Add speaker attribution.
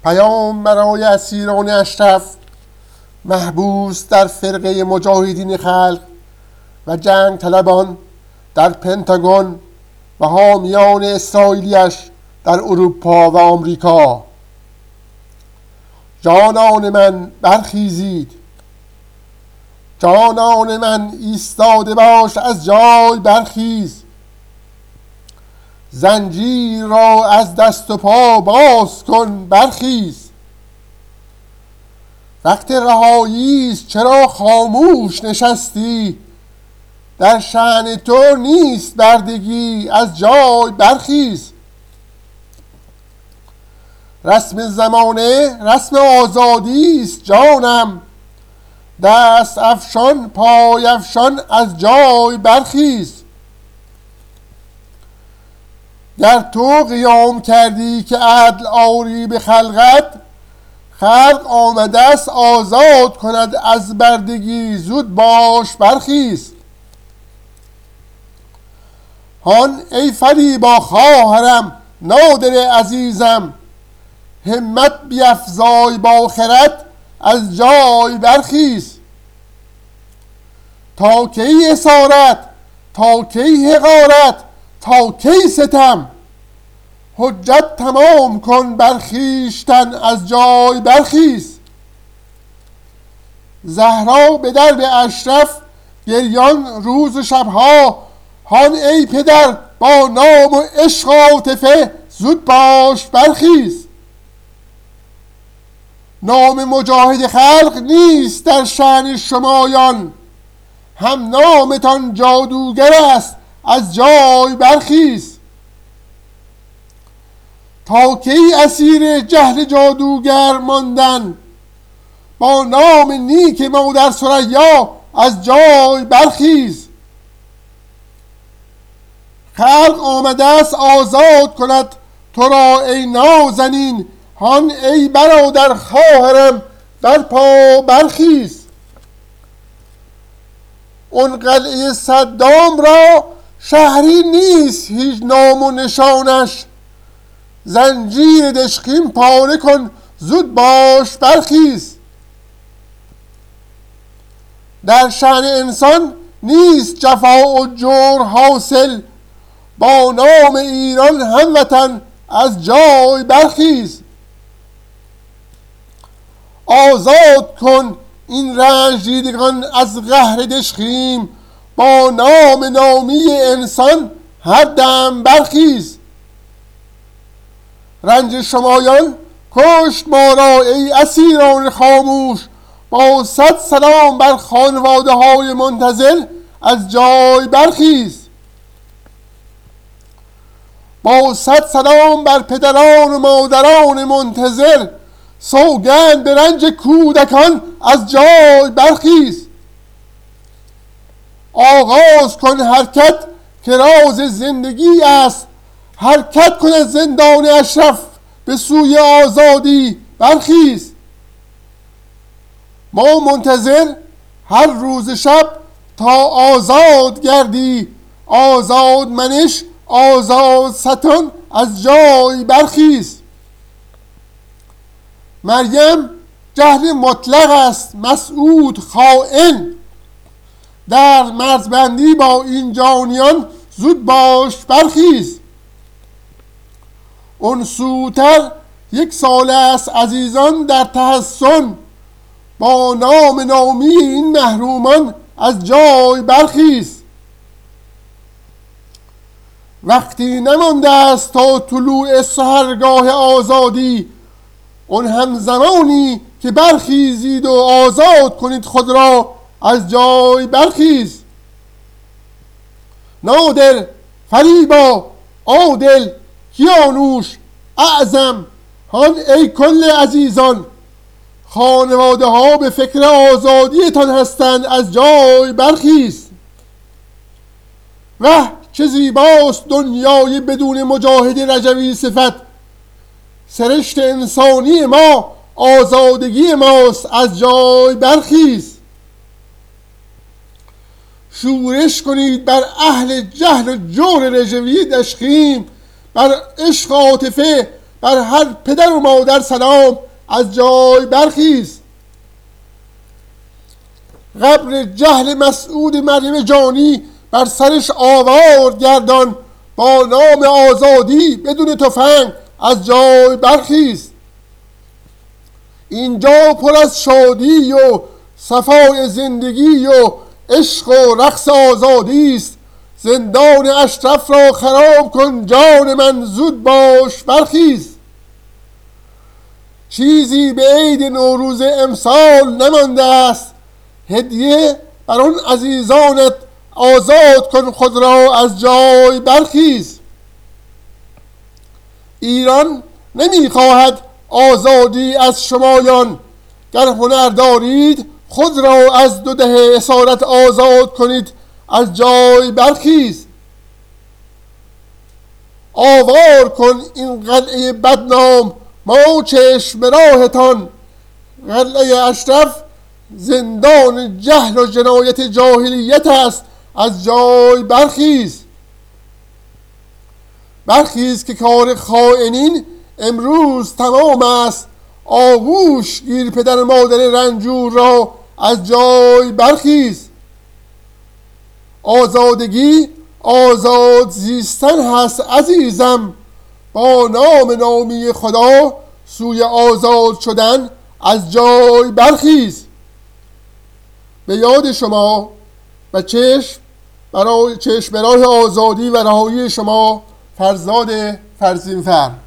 Speaker 1: پیام برای اسیران اشرف محبوس در فرقه مجاهدین خلق و جنگ طلبان در پنتاگون و حامیان اسرائیلیش در اروپا و آمریکا. جانان من برخیزید، جانان من ایستاده باش، از جای برخیز. زنجیر را از دست و پا باز کن، برخیز. وقت رهایی است چرا خاموش نشستی؟ در شأن تو نیست بردگی، از جای برخیز. رسم زمانه رسم آزادی است جانم، دست افشان پای افشان، از جای برخیز. گر تو قیام کردی که عدل آری به خلقت، خلق آمده است آزاد کند از بردگی، زود باش برخیز. هان ای فریبا خواهرم نادر عزیزم، همت بیفزای با خرد، از جای برخیز. تا کی اسارت، تا کی حقارت، تا کی ستم؟ حجت تمام کن بر خویشتن، از جای برخیز. زهرا به درب اشرف گریان روز و شبها، هان ای پدر با نام و عشق عاطفه، زود باش برخیز. نام مجاهد خلق نیست در شأن شمایان، هم نامتان جادوگر است، از جای برخیز. تا کی اسیر جهل جادوگر ماندن؟ با نام نیک مادر ثریا، از جای برخیز. خلق آمده است آزاد کند تو را ای نازنین، هان ای برادر خواهرم بر پا برخیز. اون قلعه صدام را شهری نیست هیچ نام و نشانش، زنجیر دشقیم پاره کن، زود باش برخیز. در شأن انسان نیست جفا و جور حاصل، با نام ایران هموطن، از جای برخیز. آزاد کن این رنج دیدگان از قهر دشخیم، با نام نامی انسان هر دم برخیز. رنج شمایان کشت ما را ای اسیران خاموش، با 100 سلام بر خانواده های منتظر، از جای برخیز. با 100 سلام بر پدران و مادران منتظر، سوگند به رنج کودکان، از جای برخیز. آغاز کن حرکت که راز زندگی است، حرکت کن از زندان اشرف به سوی آزادی، برخیز. ما منتظر هر روز شب تا آزاد گردی، آزاد منش آزاد ستان، از جای برخیز. مریم جهل مطلق است، مسعود خائن، در مرزبندی با این جانیان، زود باش برخیز. اون سوتر 1 سال است عزیزان در تحصن، با نام نامی این محرومان، از جای برخیز. وقتی نمانده است تا طلوع سحرگاه آزادی، اون هم زمانی که برخیزید و آزاد کنید خود را، از جای برخیز. نادر، فریبا، عادل، کیانوش، اعظم، هان ای کل عزیزان، خانواده ها به فکر آزادیتان هستند، از جای برخیز. وه چه زیباست دنیای بدون مجاهد رجوی صفت، سرشت انسانی ما آزادگی ماست، از جای برخیز. شورش کنید بر اهل جهل و جور رژوی دشخیم، بر عشق عاطفه، بر هر پدر و مادر سلام از جای برخیز. قبر جهل مسعود مریم جانی بر سرش آوار گردان، با نام آزادی بدون تفنگ از جای برخیز. اینجا پر از شادی و صفای زندگی و عشق و رقص آزادی است، زندان اشرف را خراب کن جان من، زود باش برخیز. چیزی به عید نوروز امسال نمانده است، هدیه بر آن عزیزانت آزاد کن خود را از جای برخیز. ایران نمیخواهد آزادی از شمایان، گر هنر دارید خود را از دو دهه اسارت آزاد کنید از جای برخیز. آوار کن این قلعه بدنام، ما چشم به راهتان. قلعه اشرف زندان جهل و جنایت جاهلیت است، از جای برخیز. برخیز که کار خائنین امروز تمام است، آغوش گیر پدر مادر رنجور را از جای برخیز. آزادگی آزاد زیستن هست عزیزم، با نام نامی خدا سوی آزاد شدن از جای برخیز. به یاد شما و چشم به راه آزادی و رهایی شما، فرزاد فرزین‌فر.